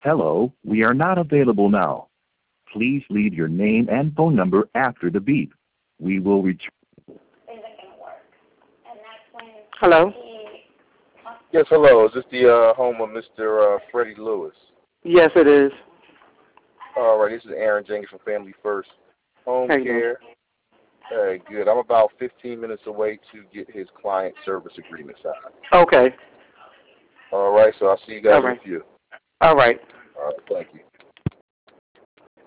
Hello, we are not available now. Please leave your name and phone number after the beep. We will return. Hello? Yes, hello. Is this the home of Mr. Freddie Lewis? Yes, it is. All right, this is Aaron Jenkins from Family First Home How you Care. Very good. I'm about 15 minutes away to get his client service agreement signed. Okay. All right, so I'll see you guys in a few. All right. All right, thank you.